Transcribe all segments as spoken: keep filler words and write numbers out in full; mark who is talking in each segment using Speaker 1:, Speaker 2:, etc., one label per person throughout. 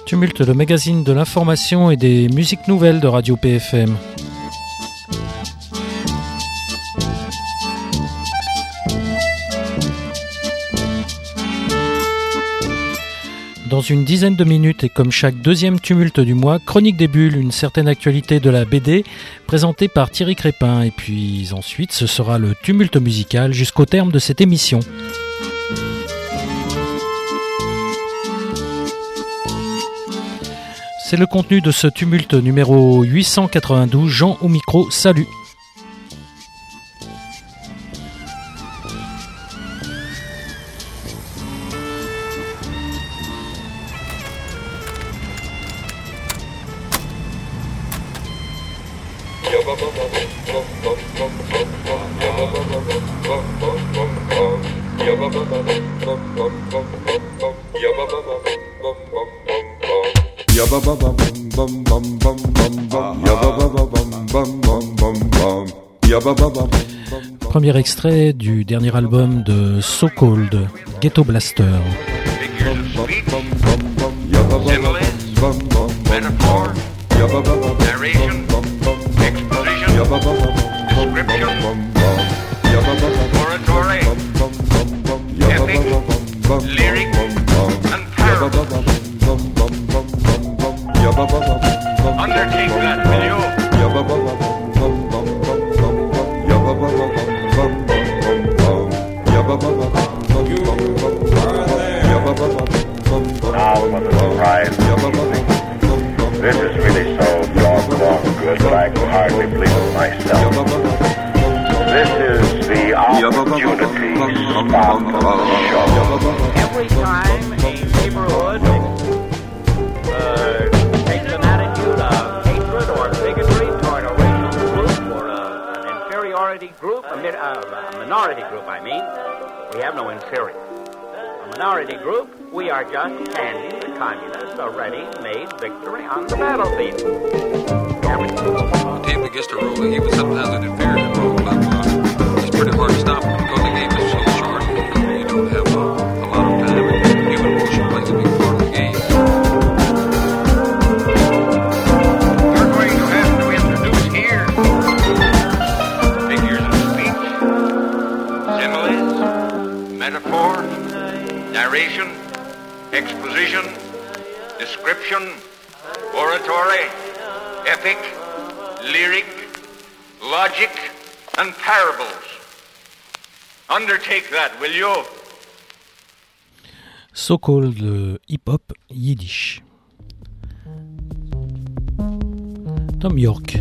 Speaker 1: Tumulte, le magazine de l'information et des musiques nouvelles de Radio P F M. Dans une dizaine de minutes et comme chaque deuxième tumulte du mois, Chronique des Bulles, une certaine actualité de la B D, présentée par Thierry Crépin. Et puis ensuite, ce sera le tumulte musical jusqu'au terme de cette émission. C'est le contenu de ce tumulte numéro huit cent quatre-vingt-douze. Jean au micro, salut. Premier extrait du dernier album de So Cold, Ghetto Blaster.
Speaker 2: Undertake that, will you? Now for the surprise. This is really so doggone good that I can hardly believe it myself. This is the opportunity spot of the show.
Speaker 3: Every time a neighborhood uh, takes an attitude of hatred or bigotry toward a racial group or a, an inferiority group, a, min, uh, a minority group, I mean, we have no inferior. A minority group, we are just handing the communists a ready-made victory on the battlefield.
Speaker 4: The team that gets to ruling, even sometimes an inferior role, like, uh, it's pretty hard to stop them because the game is so short. You don't have a, a lot of time, and human emotion plays a big part of the game.
Speaker 2: We're going to have to introduce here figures of speech, similes, metaphor, narration, exposition, description, oratory, epic, lyric, logic, and parables. Undertake that, will you?
Speaker 1: So Cold, le hip-hop yiddish. Tom York.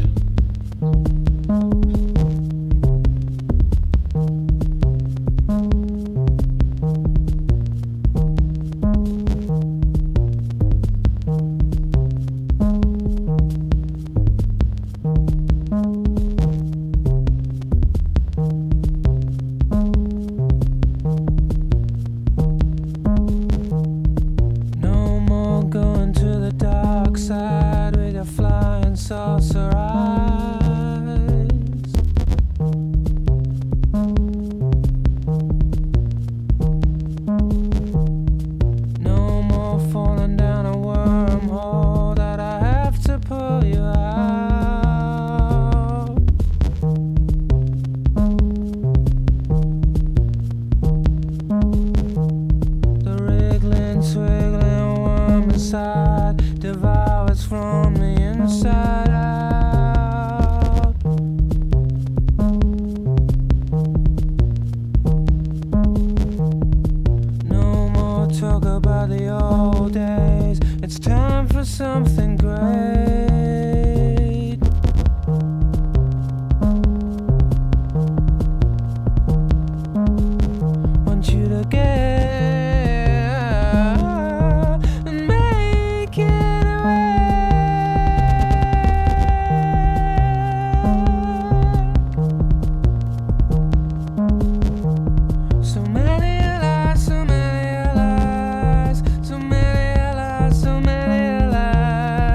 Speaker 5: So many lies, so many lies, so many lies.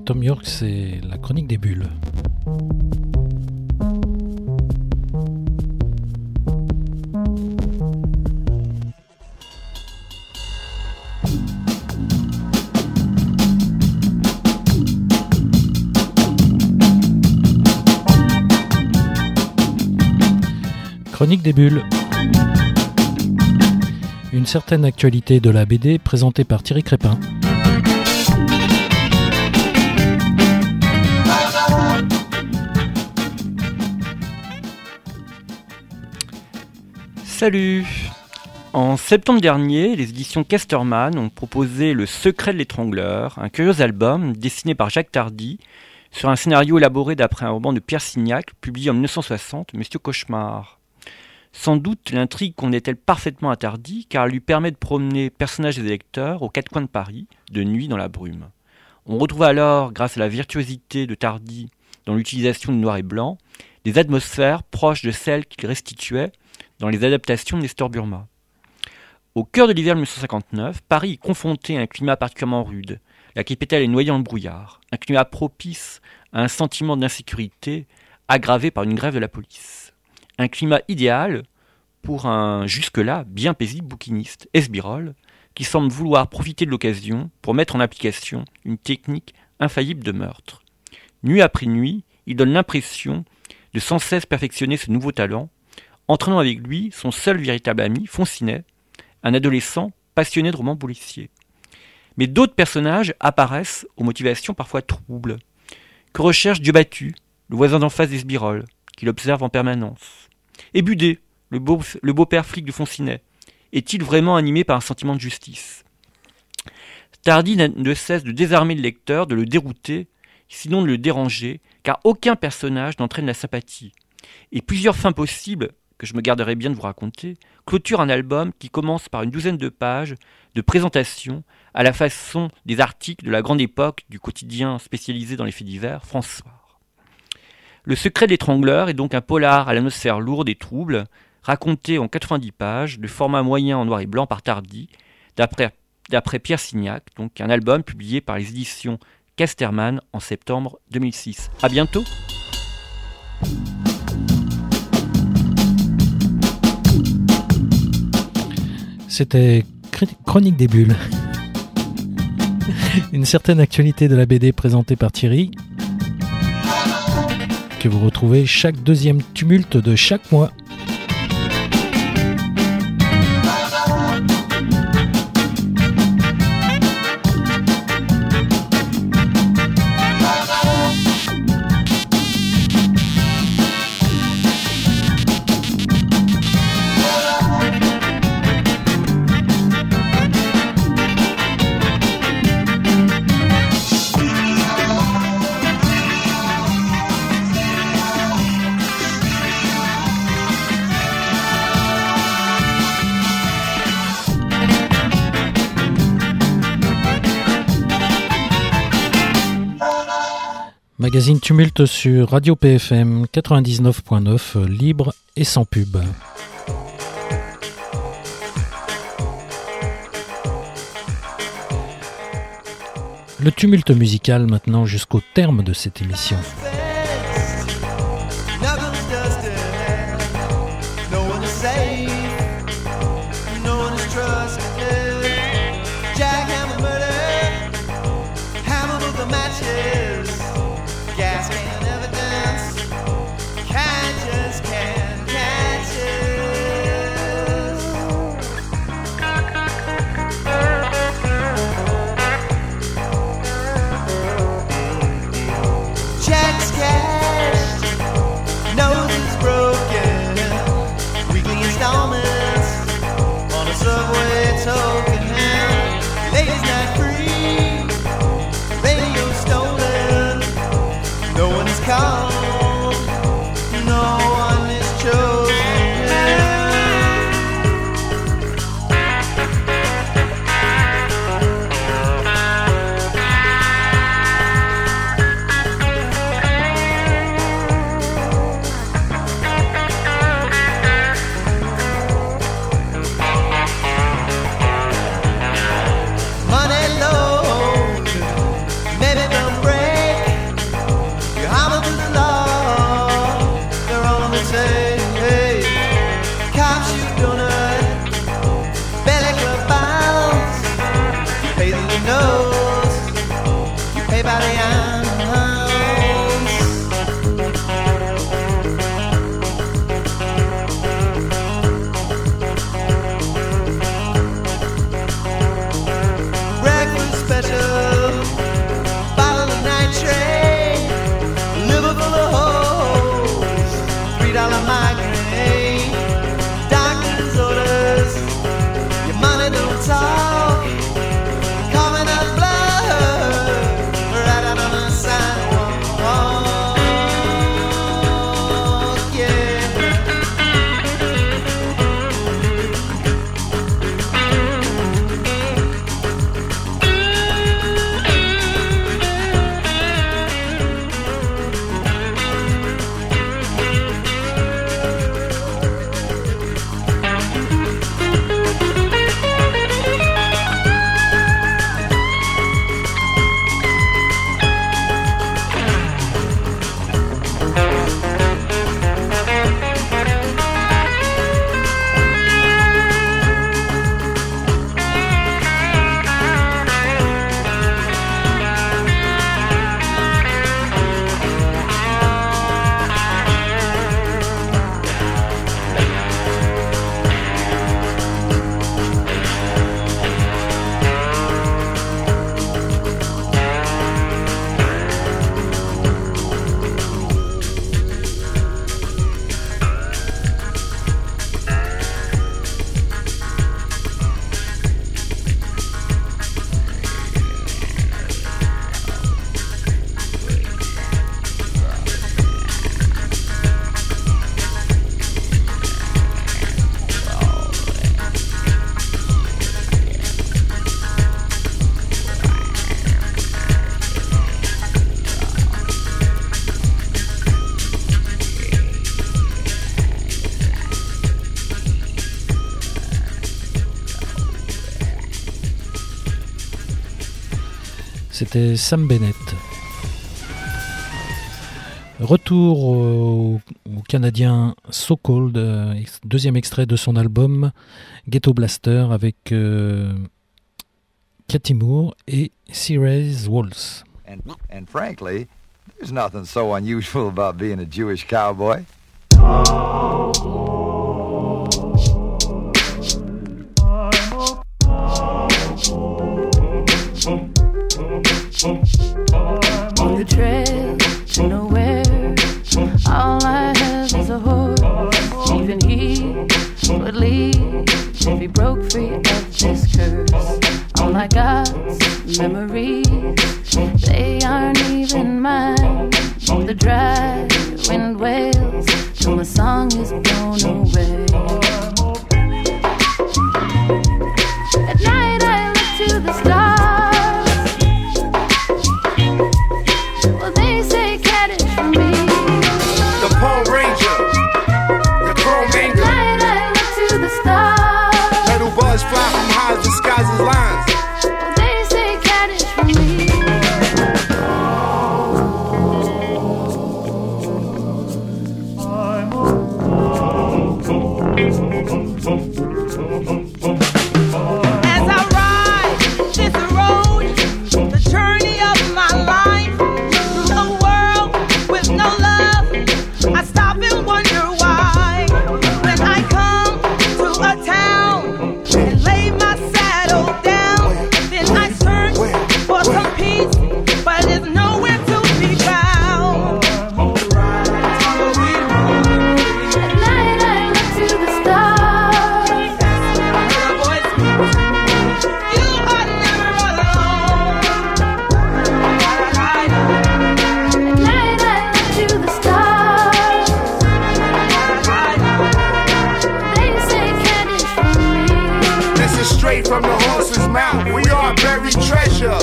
Speaker 1: Tom York, c'est la chronique des bulles. Chronique des bulles. Une certaine actualité de la B D présentée par Thierry Crépin.
Speaker 5: Salut! En septembre dernier, les éditions Casterman ont proposé Le Secret de l'étrangleur, un curieux album dessiné par Jacques Tardy sur un scénario élaboré d'après un roman de Pierre Signac, publié en dix-neuf cent soixante, Monsieur Cauchemar. Sans doute l'intrigue convenait-elle parfaitement à Tardy, car elle lui permet de promener personnages et lecteurs aux quatre coins de Paris, de nuit dans la brume. On retrouve alors, grâce à la virtuosité de Tardy dans l'utilisation du noir et blanc, des atmosphères proches de celles qu'il restituait dans les adaptations de Nestor Burma. Au cœur de l'hiver mille neuf cent cinquante-neuf, Paris est confronté à un climat particulièrement rude. La capitale est noyée dans le brouillard, un climat propice à un sentiment d'insécurité aggravé par une grève de la police. Un climat idéal pour un jusque-là bien paisible bouquiniste, Esbirol, qui semble vouloir profiter de l'occasion pour mettre en application une technique infaillible de meurtre. Nuit après nuit, il donne l'impression de sans cesse perfectionner ce nouveau talent, entraînant avec lui son seul véritable ami, Foncinet, un adolescent passionné de romans policiers. Mais d'autres personnages apparaissent aux motivations parfois troubles. Que recherche Diobattu, le voisin d'en face d'Esbirol, qu'il observe en permanence? Et Budet, le, beau, le beau-père flic de Foncinet, est-il vraiment animé par un sentiment de justice? Tardy ne cesse de désarmer le lecteur, de le dérouter, sinon de le déranger, car aucun personnage n'entraîne la sympathie. Et plusieurs fins possibles, que je me garderai bien de vous raconter, clôturent un album qui commence par une douzaine de pages de présentation à la façon des articles de la grande époque du quotidien spécialisé dans les faits divers, François. Le Secret de l'étrangleur est donc un polar à l'atmosphère lourde et trouble, raconté en quatre-vingt-dix pages, de format moyen en noir et blanc par Tardy, d'après, d'après Pierre Signac, donc un album publié par les éditions Casterman en septembre deux mille six. À bientôt!
Speaker 1: C'était Chronique des bulles. Une certaine actualité de la B D présentée par Thierry, que vous retrouvez chaque deuxième tumulte de chaque mois. Magazine Tumulte sur Radio P F M quatre-vingt-dix-neuf point neuf, libre et sans pub. Le tumulte musical maintenant jusqu'au terme de cette émission.
Speaker 6: Jack's
Speaker 1: C'était Sam Bennett. Retour au, au Canadien So Cold, euh, deuxième extrait de son album Ghetto Blaster avec euh, Katy Moore et Ceres Walls.
Speaker 6: And, and frankly, there's nothing so unusual about being a Jewish cowboy.
Speaker 7: On the trail to nowhere, all I have is a horse. Even he would leave if he broke free of this curse. All I got's memories, they aren't even mine. The dry wind wails till my song is blown away. At night I look to the stars.
Speaker 8: Fly from highs, disguises lines.
Speaker 7: Well, they say cat is for me.
Speaker 9: As I ride this road, the journey of my life, through a world with no love, I stop and wonder why. When I come to a town and lay my saddle down, then I search for some peace, but it's nowhere to be found.
Speaker 7: At night I look to the stars.
Speaker 9: You are never alone.
Speaker 7: At night I look to the stars. They say cat is for me.
Speaker 8: This is straight from the horse's mouth. We are buried treasure.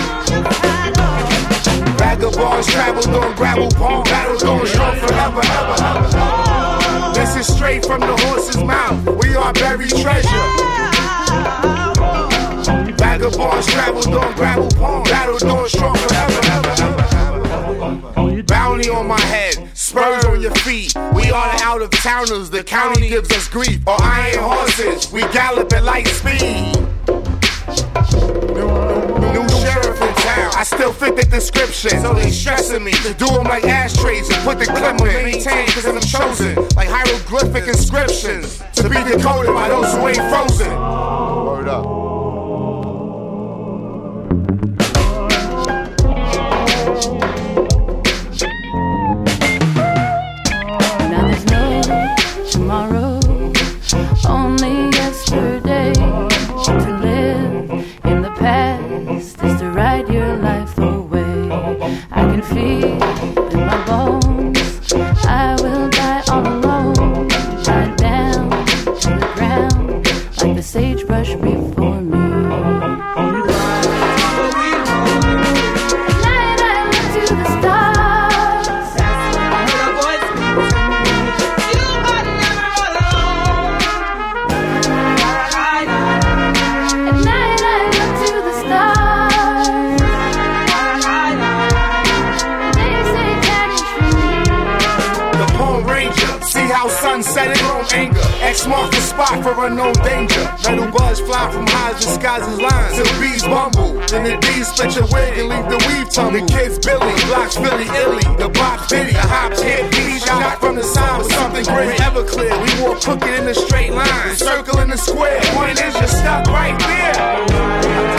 Speaker 8: Vagabonds traveled on gravel palm, battles on strong forever, ever, ever. This is straight from the horse's mouth. We are buried treasure. Vagabonds traveled on gravel palm, battles on strong forever, ever, ever. Bounty on my head, spurs on your feet. We are the out of towners, the county gives us grief. Or iron horses, we gallop at light speed. New sheriff in town, I still fit the description. So they stressing me to do them like ashtrays and put the clip on maintain cause I'm chosen. Like hieroglyphic inscriptions to be decoded by those who ain't frozen. Word up.
Speaker 7: Now there's no tomorrow, only yesterday. To live in the past is to ride your life away. I can feel in my bones, I will die all alone. Right down to the ground, like the sagebrush before me. At night I look to the stars.
Speaker 9: You are never alone.
Speaker 7: At night I look to the stars. They say cat is for me.
Speaker 8: The Pole Ranger, see how sun setting on anger. X marks the spot for unknown danger. Metal buzz fly from highs, disguises lines. Till bees bumble, then the bees split your wig and leave the weave tumble. The kids Billy, blocks Philly, illy. The box Biddy, the hops hit, beat shot from the side with something great. Everclear, we wore crooked in a straight line. Circle in the square, point is you're stuck right there.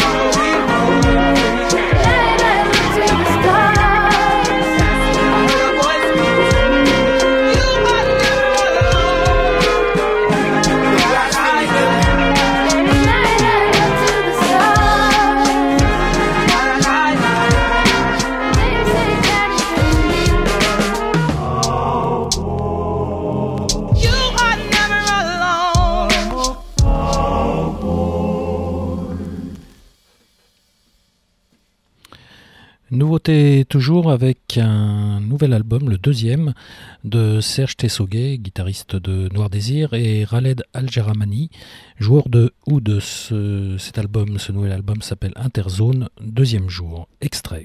Speaker 1: Nouveauté toujours avec un nouvel album, le deuxième, de Serge Tessoguet, guitariste de Noir Désir, et Khaled Al-Jaramani, joueur de oud. Ce, cet album, ce nouvel album s'appelle Interzone, deuxième jour. Extrait.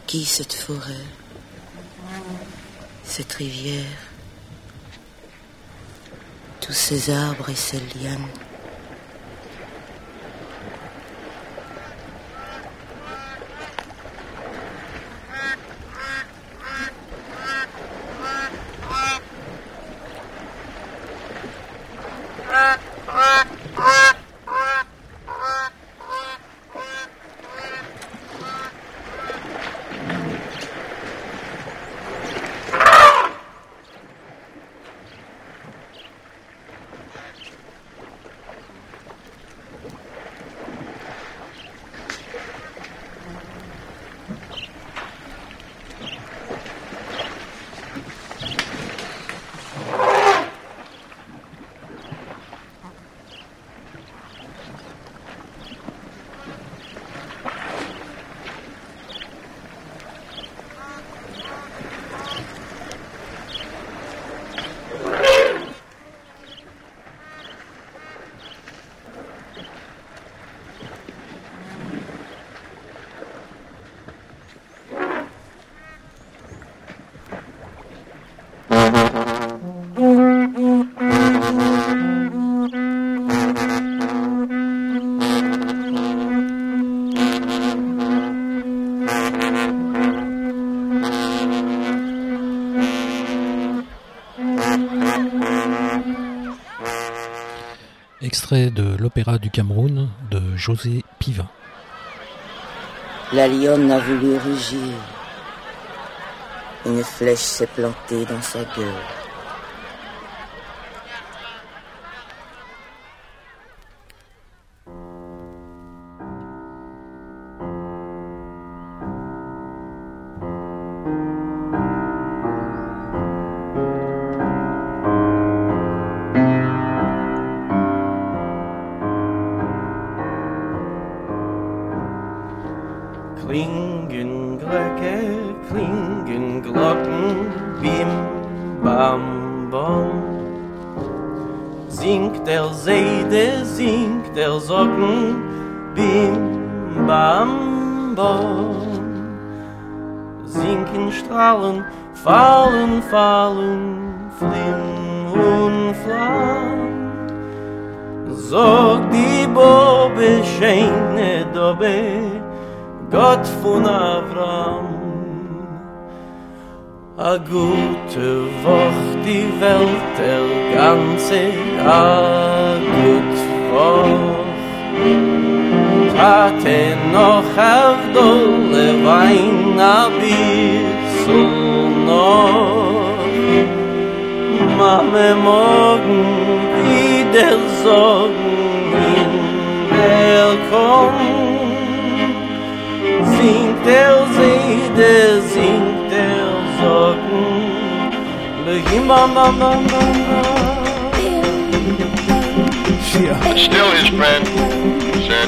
Speaker 10: qui cette forêt, cette rivière, tous ces arbres et ces lianes?
Speaker 1: Extrait de l'opéra du Cameroun de José Pivin.
Speaker 10: La lionne a voulu rugir. Une flèche s'est plantée dans sa gueule.
Speaker 11: Klingen, Glöcke, klingen Glocken, bim, bam, bom. Singt der Seide, singt der Socken, bim, bam, bom. Sinken Strahlen, fallen, fallen, flim und flam. Sog die Bobe, scheine Dobbe, Gott von Avram. A gute Woche, die Welt, der ganze, a gut Woche. Tate noch auf dolle Wein, a bissl noch. Mame morgen wieder sorgen in der Kommt. Singt der Seide, singt der Socken, begin bam bam bam bam bam.
Speaker 2: But still his friend said,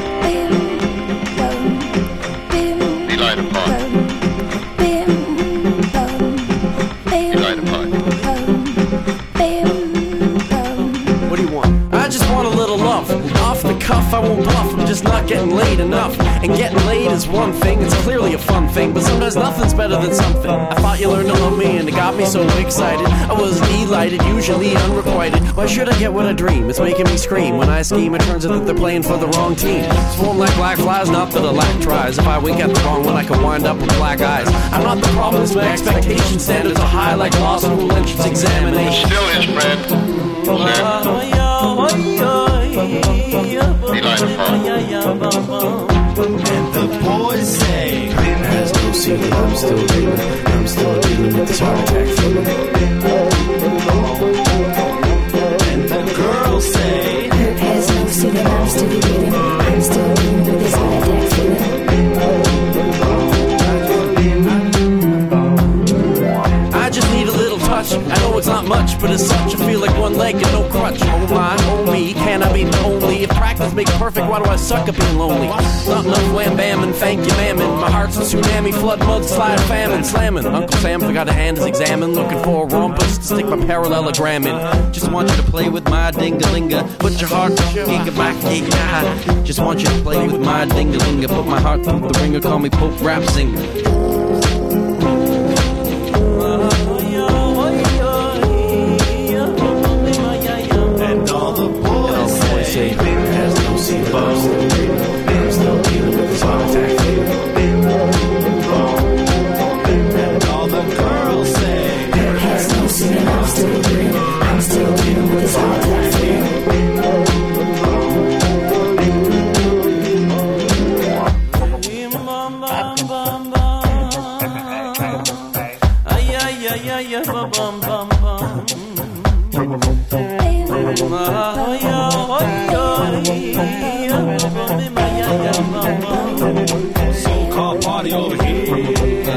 Speaker 2: "Be light apart. Be light apart."
Speaker 11: What do you want? I just want a little love. Off the cuff, I won't bluff. I'm just not getting laid enough. And getting laid is one thing, it's clearly a fun thing, but sometimes nothing's better than something. I thought you learned to love me and it got me so excited. I was delighted, usually unrequited. Why should I get what I dream? It's making me scream. When I scheme, it turns out that they're playing for the wrong team. Swarm like black flies, not that I lack tries. If I wink at the wrong one, I can wind up with black eyes. I'm not the problem, it's my expectation standards are high like law school entrance examination.
Speaker 2: Still his friend said, "Be light apart."
Speaker 12: And the boys say, Clinton has no secret, I'm still dealing, I'm still dealing with this heart attack feeling. And the girls say, Clinton has no secret, I'm still dealing, I'm still dealing with this heart attack feeling.
Speaker 11: I just need a little touch, I know it's not much, but as such I feel like one leg and no crutch. Oh my, oh me, can I be lonely? If practice makes perfect, why do I suck at being lonely? Not enough wham bam and thank you mammon. My heart's a tsunami, flood, mudslide, famine, slamming. Uncle Sam forgot to hand his examen, looking for a rumpus to stick my parallelogram in. Just want you to play with my dingalinga, put your heart to giga back, giga. Just want you to play with my dingalinga, put my heart through the ringer, call me Pope Rap Singer. So-called party over here.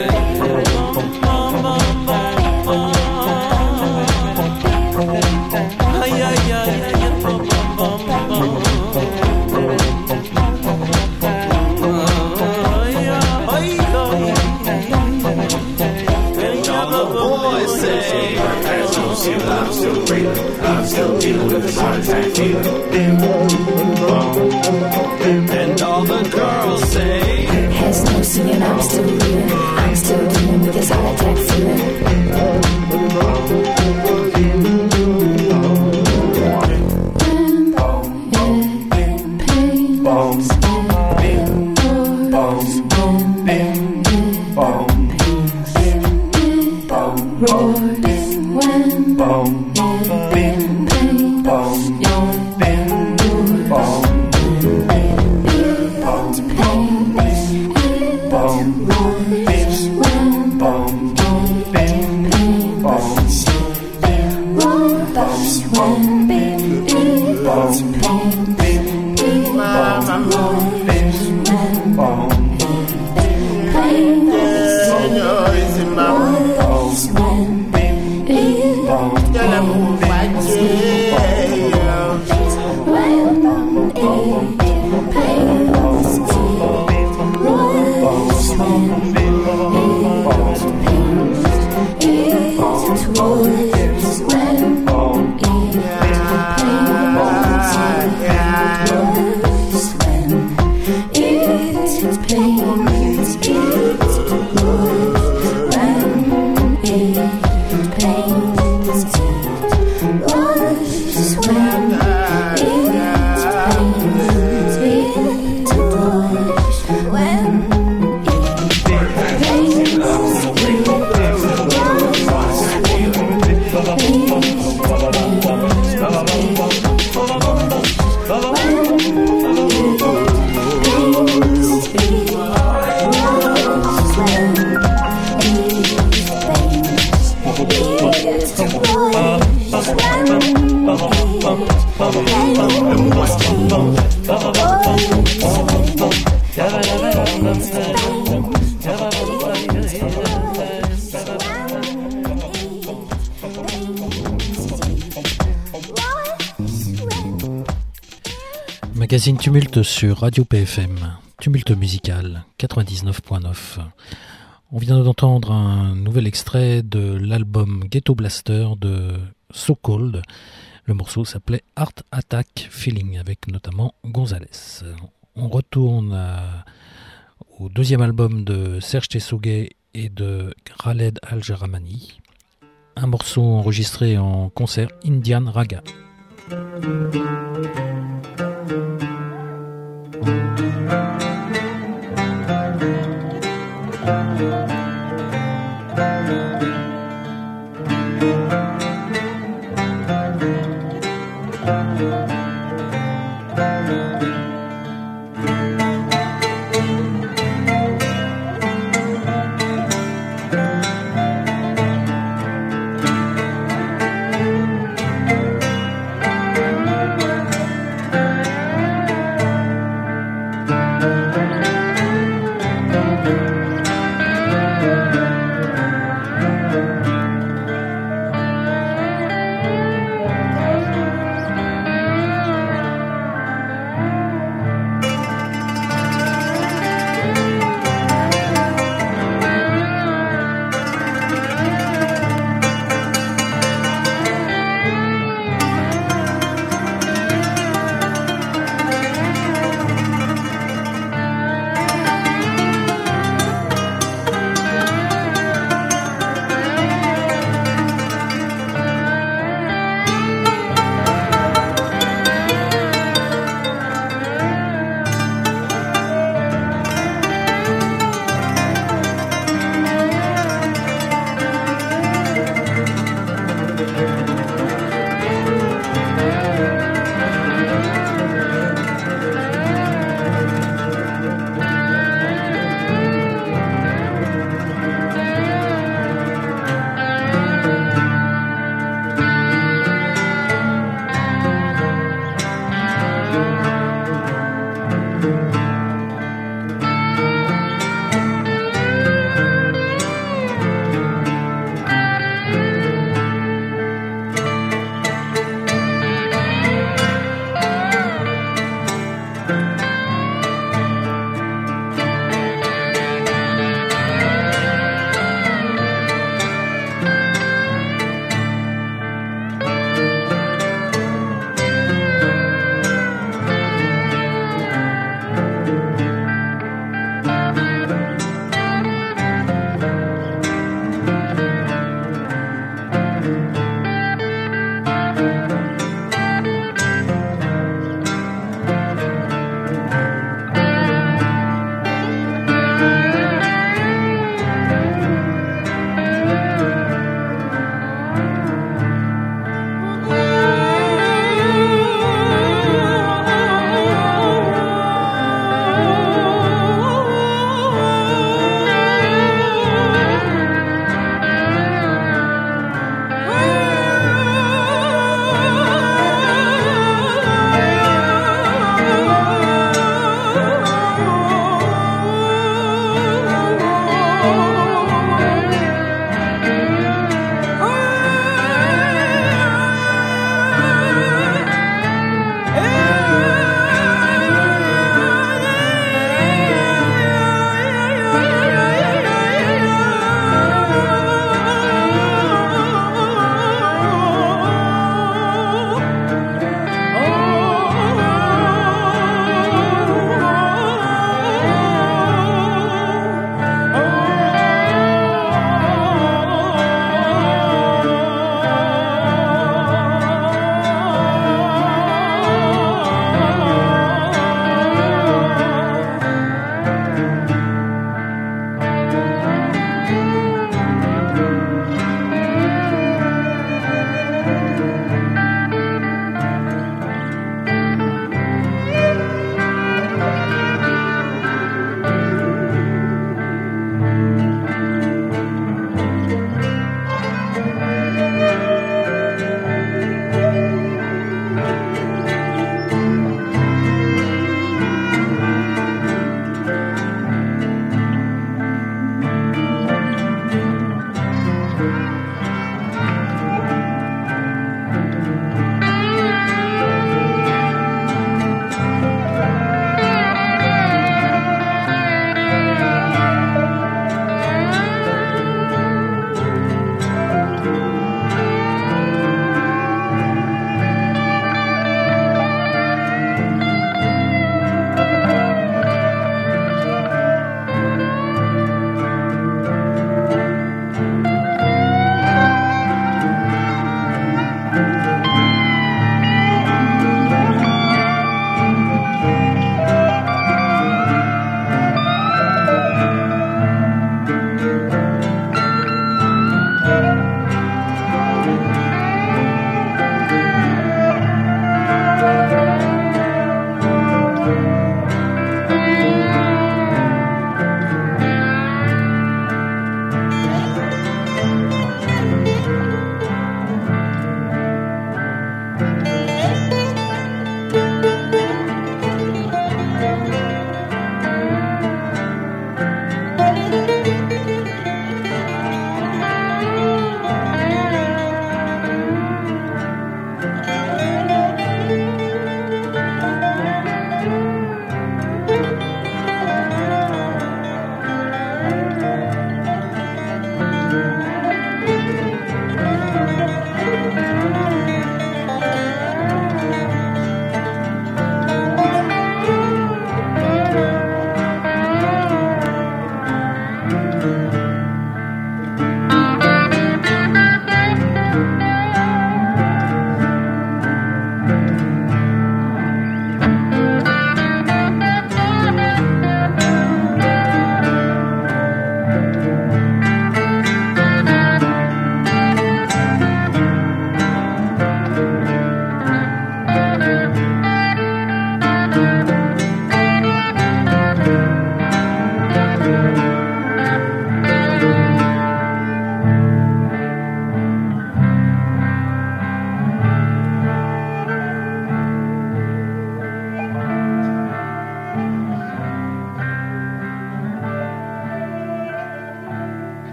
Speaker 11: I'm still breathing, I'm still dealing with this heart attack feeling. And all the girls say,
Speaker 12: has no singing, I'm still breathing. I'm still dealing with this heart attack feeling.
Speaker 1: Magazine Tumulte sur Radio P F M, Tumulte musical quatre-vingt-dix-neuf point neuf. On vient d'entendre un nouvel extrait de l'album Ghetto Blaster de So Cold. Le morceau s'appelait Heart Attack Feeling avec notamment Gonzalez. On retourne à, au deuxième album de Serge Tessoguet et de Khaled Al-Jaramani. Un morceau enregistré en concert, Indian Raga.
Speaker 13: Thank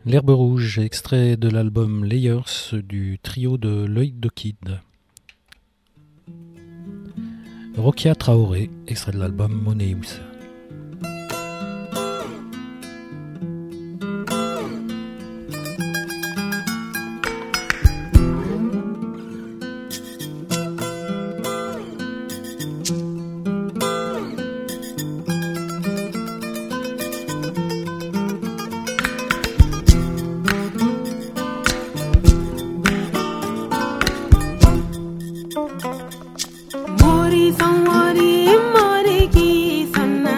Speaker 1: L'herbe rouge, extrait de l'album Layers du trio de L'œil de Kid. Rokia Traoré, extrait de l'album Moneus.
Speaker 13: Mori san mori mori ki sanna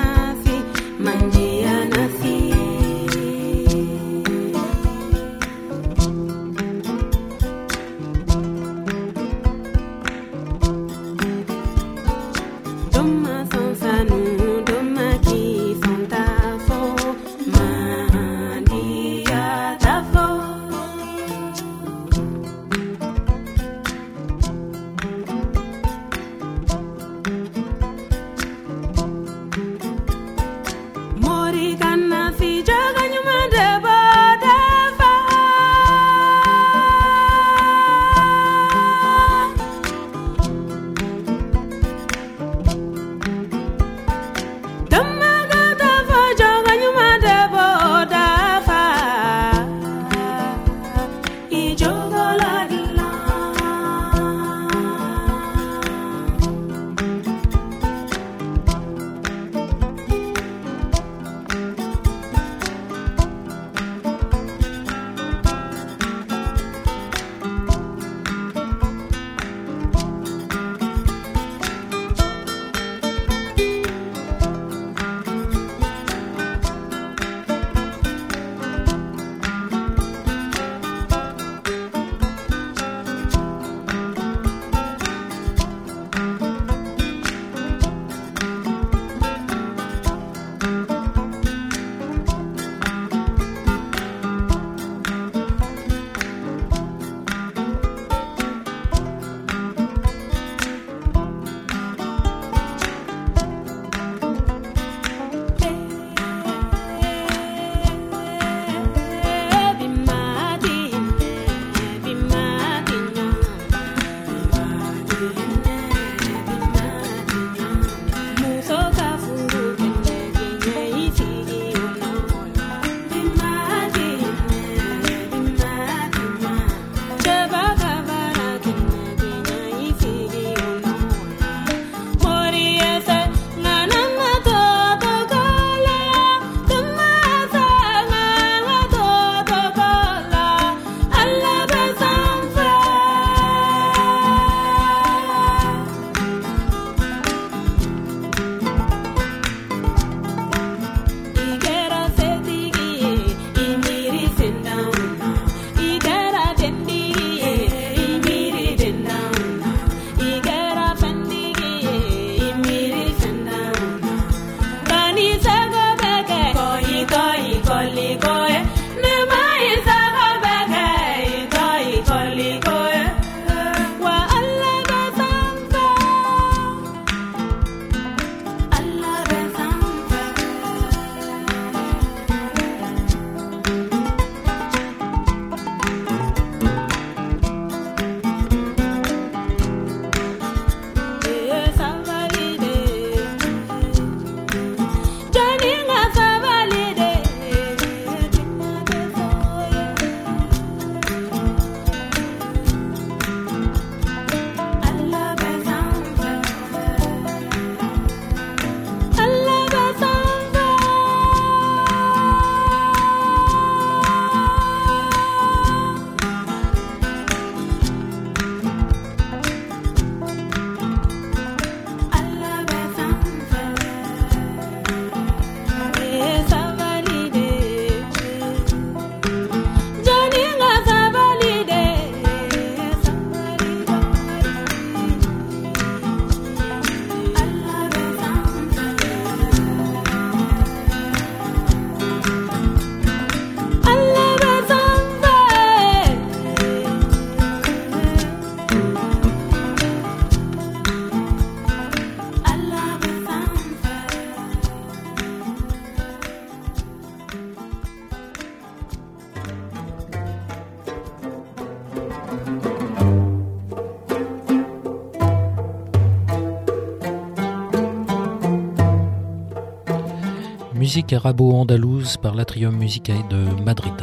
Speaker 1: musique arabo-andalouse par l'Atrium Musicae de Madrid.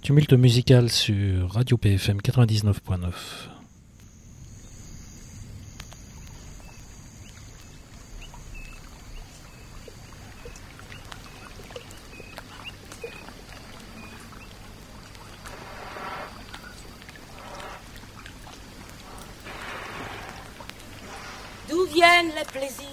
Speaker 1: Tumulte musical sur Radio P F M quatre-vingt-dix-neuf point neuf.
Speaker 13: D'où viennent les plaisirs?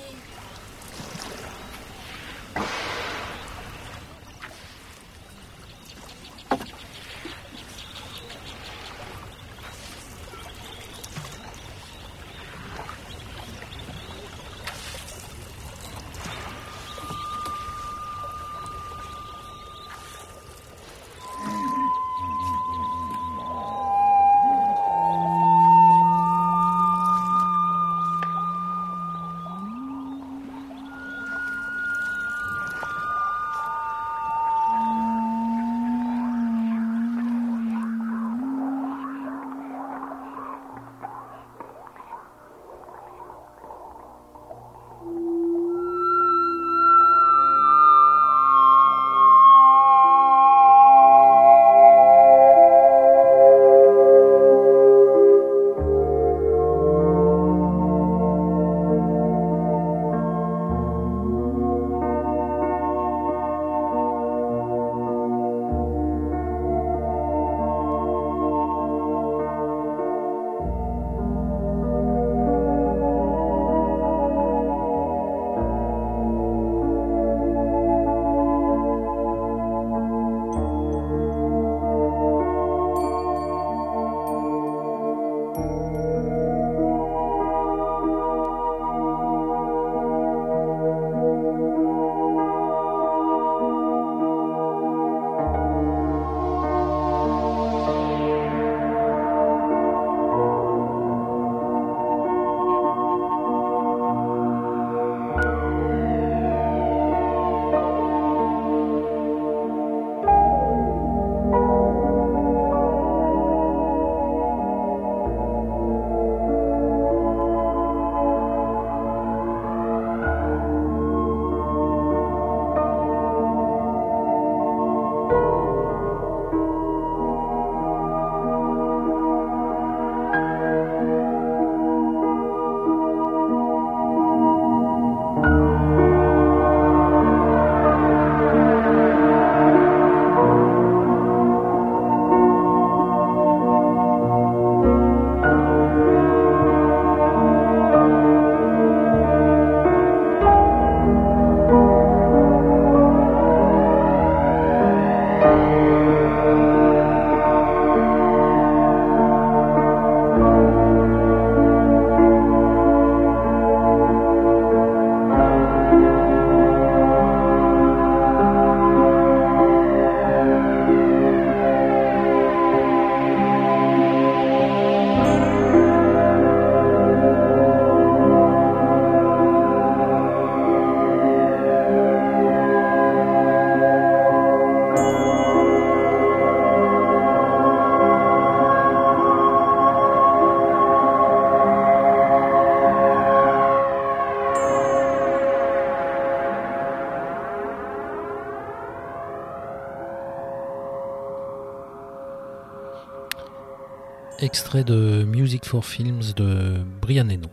Speaker 1: Extrait de Music for Films de Brian Eno.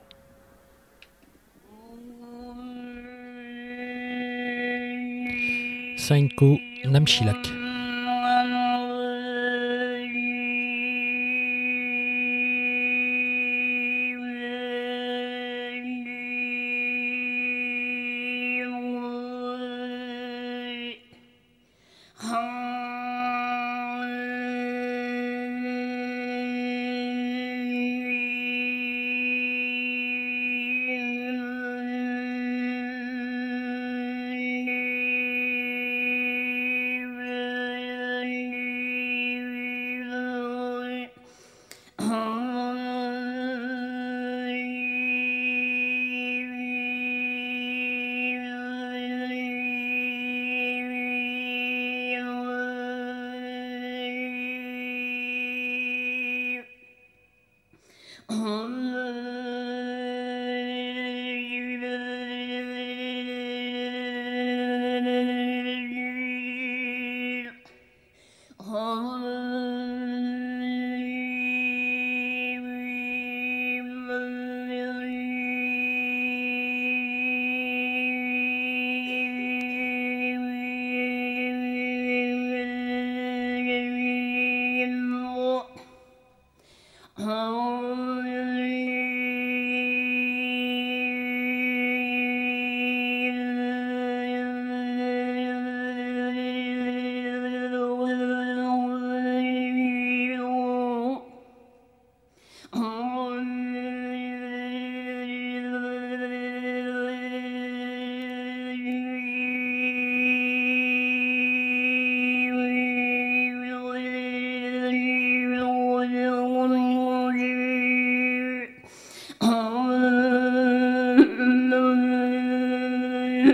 Speaker 1: Sainko Namshilak.
Speaker 9: Thank you.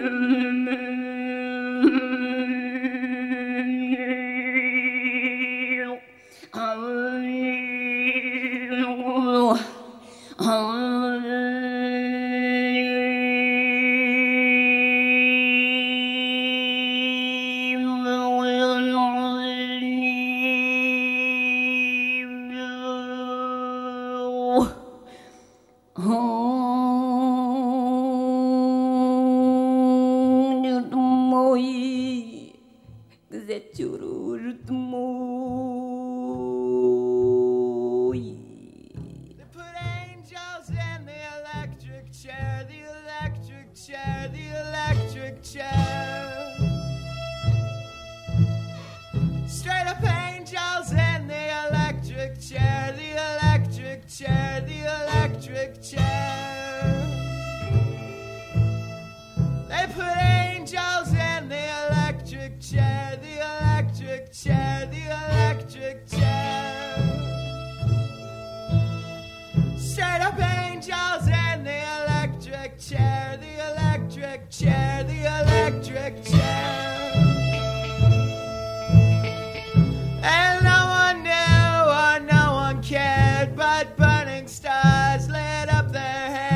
Speaker 13: But burning stars lit up their heads.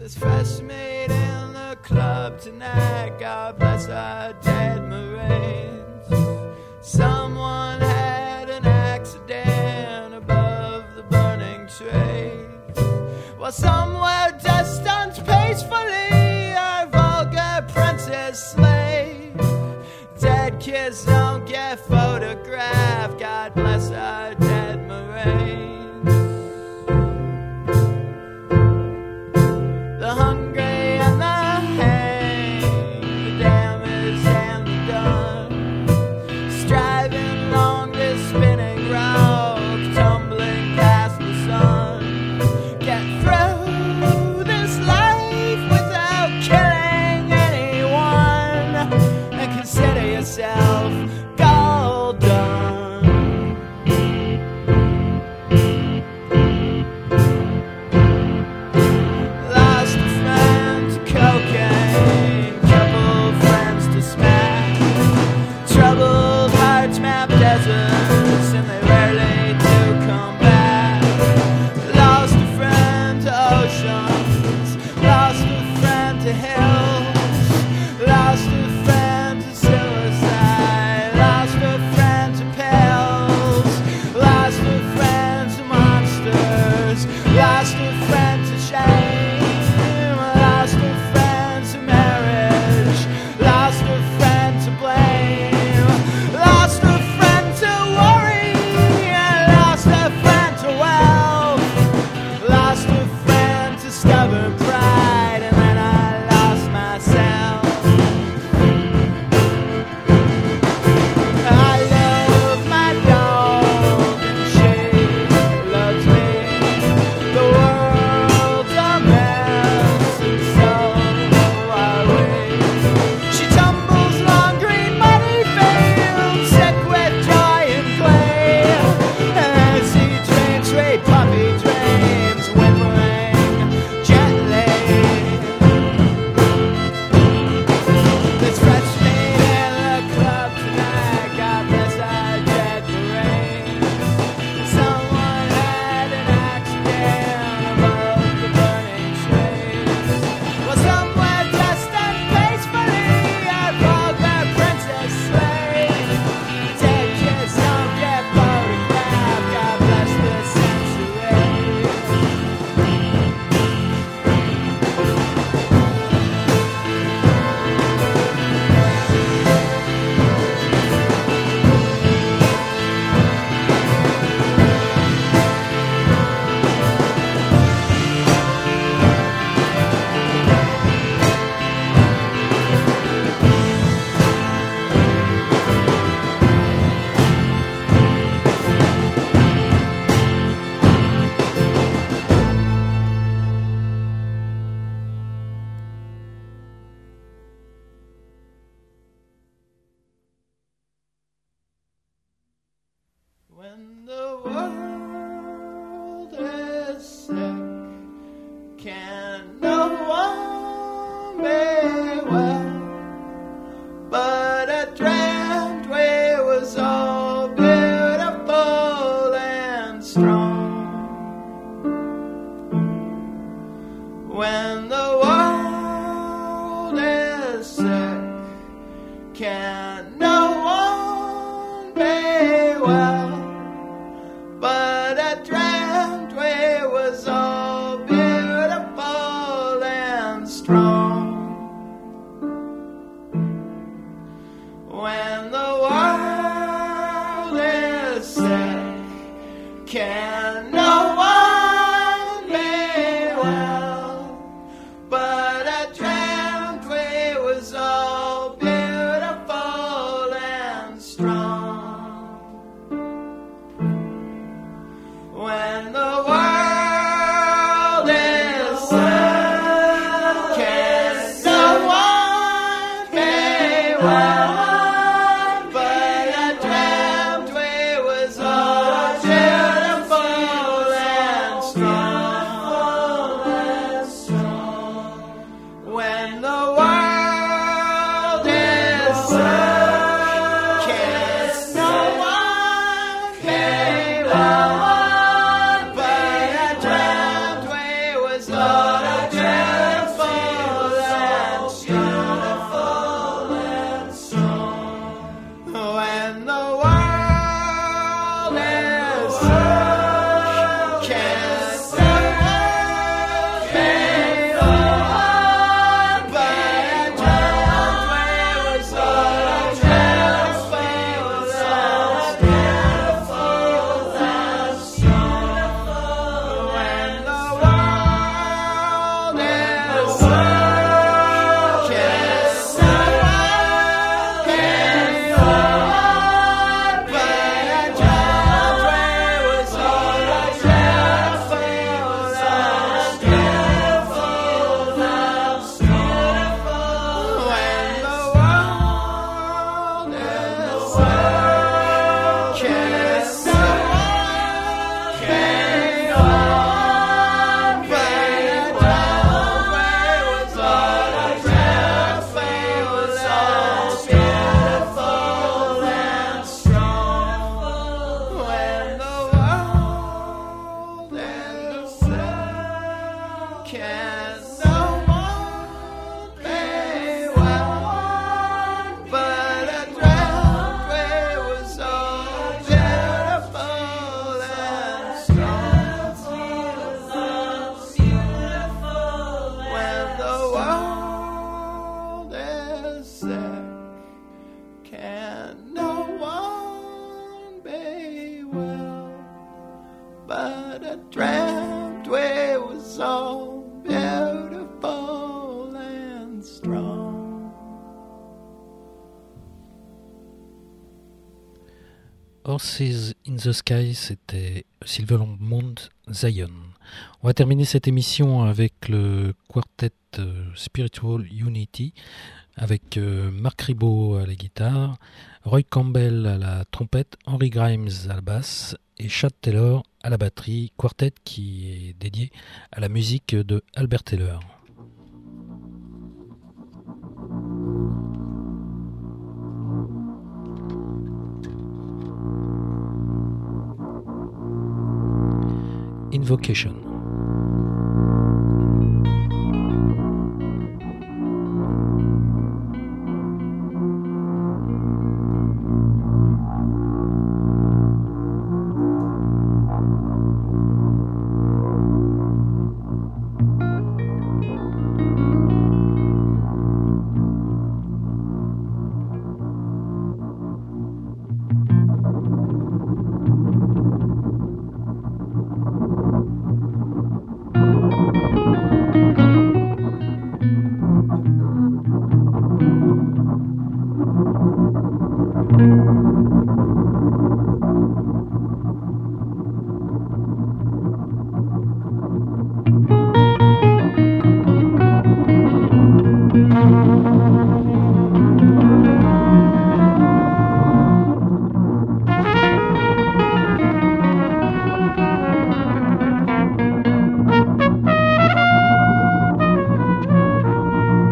Speaker 13: There's fresh meat in the club tonight. God bless our dead Marines. Someone had an accident above the burning tree. While some were destined peacefully, our vulgar princess slave. Dead kids don't get photographed. God bless our dead Marines. The hungry and the hanged, the damaged and the done, striving along this spinning rock, tumbling past the sun. Get through this life without killing anyone, and consider yourself golden. Deserts, and they rarely do come back. Lost a friend to oceans, lost a friend to hills, lost a friend to suicide, lost a friend to pills, lost a friend to monsters, lost a friend to shame, lost a friend to marriage, lost a friend to blame, lost a stubborn pride, and then I lost myself. I love my dog and she loves me. The world's a mess and so are we. She tumbles along green muddy fields, sick with joy and clay, and she dreams sweet puppy dreams, whimpering when the world is sick, can no one be well? But I dreamt we was all beautiful and strong. When the world is sick, can no one be well? But I dreamt we was all beautiful and strong. When the world is sick, can no one be well? But I dreamt we was all beautiful and when the world is can't be on, but just we were so beautiful, so beautiful, so strong. When the world is but I dreamt we were so beautiful and strong.
Speaker 1: Horses in the Sky, c'était Silvermont Zion. On va terminer cette émission avec le quartet euh, Spiritual Unity, avec euh, Mark Ribot à la guitare, Roy Campbell à la trompette, Henry Grimes à la basse et Chad Taylor à la batterie, quartet qui est dédié à la musique de Albert Taylor. Invocation.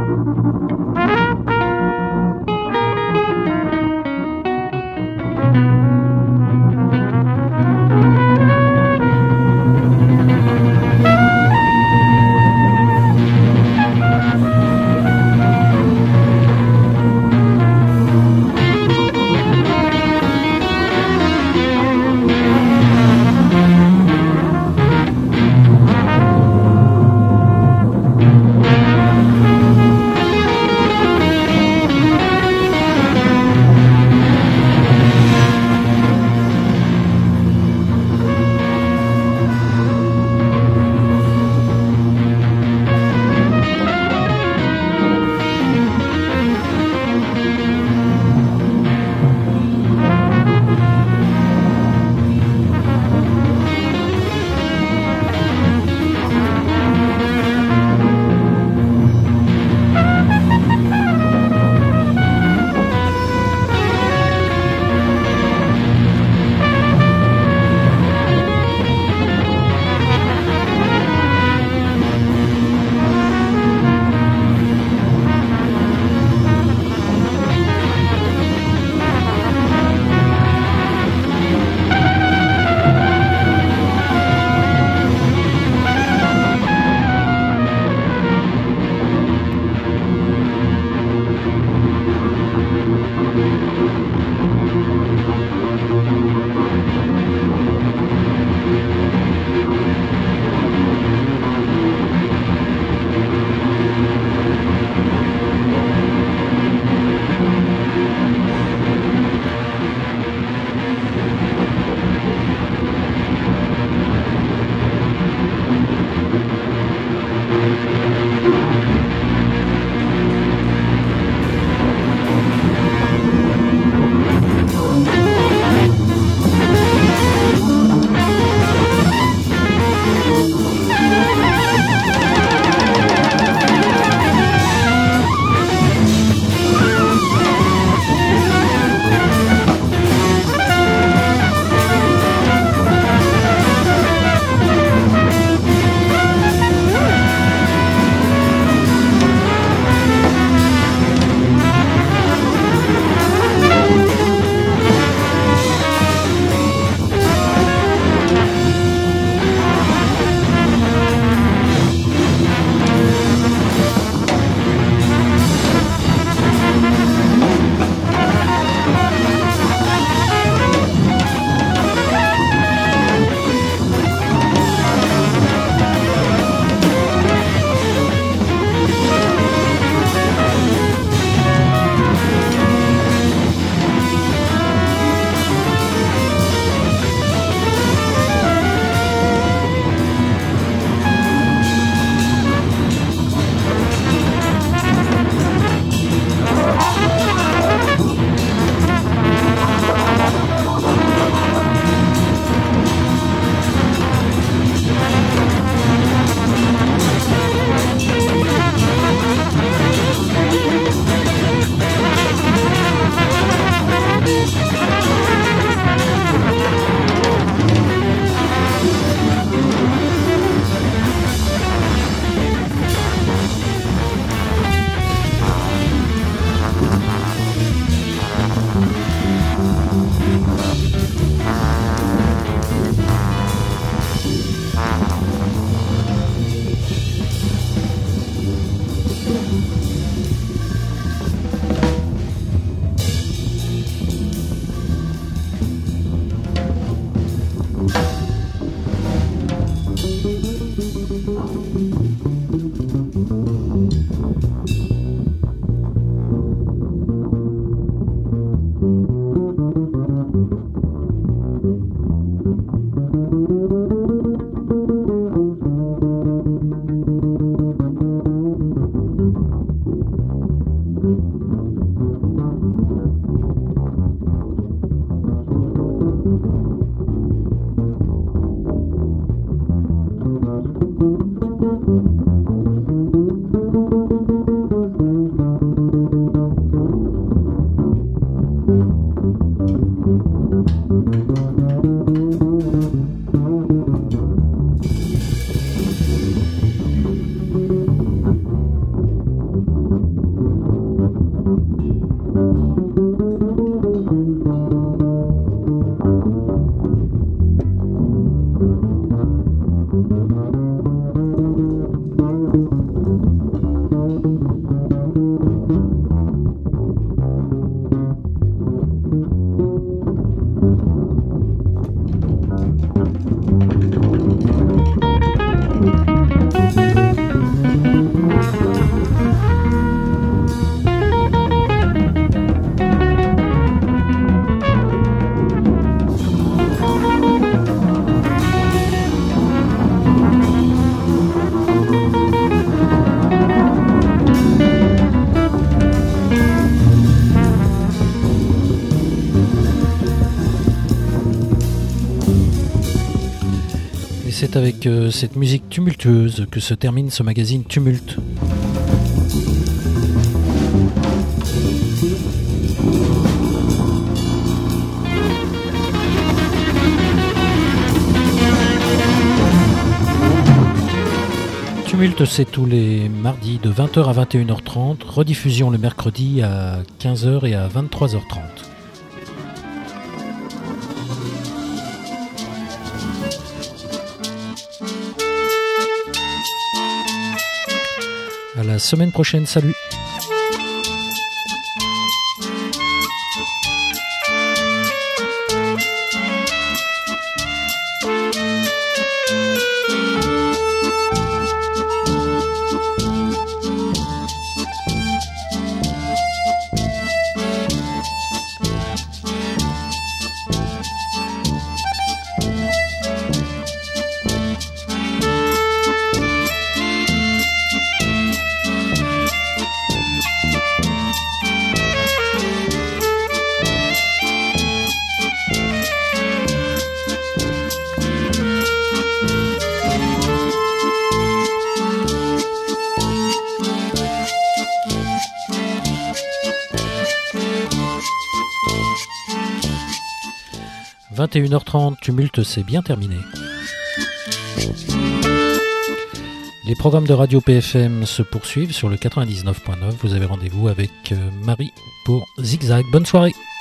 Speaker 7: Thank you.
Speaker 1: c'est avec euh, cette musique tumultueuse que se termine ce magazine Tumulte. Tumulte, c'est tous les mardis de vingt heures à vingt et une heures trente, rediffusion le mercredi à quinze heures et à vingt-trois heures trente. À la semaine prochaine, salut! vingt et une heures trente, Tumulte, c'est bien terminé. Les programmes de Radio P F M se poursuivent sur le quatre-vingt-dix-neuf point neuf. Vous avez rendez-vous avec Marie pour Zigzag. Bonne soirée!